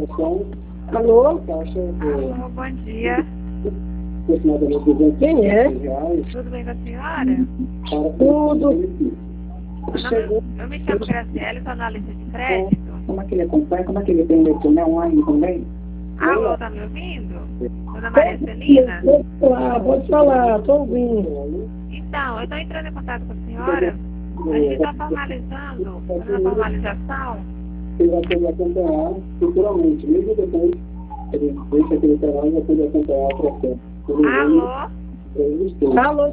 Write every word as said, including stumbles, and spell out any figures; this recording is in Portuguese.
Alô? Alô, bom dia. Quem é? Tudo bem com a senhora? Tudo. Meu nome, eu me chamo Graciela, sou analista de crédito. Como é que ele acompanha? Como é que ele tem leitura online também? Alô, tá me ouvindo? Dona Maria Celina? Pode falar, pode falar, tô ouvindo. Então, eu estou entrando em contato com a senhora. A gente está formalizando, fazendo a formalização. Ele vai poder acompanhar futuramente, mesmo depois ele deixa aquele trabalho, vai poder acompanhar o processo. Alô? Alô?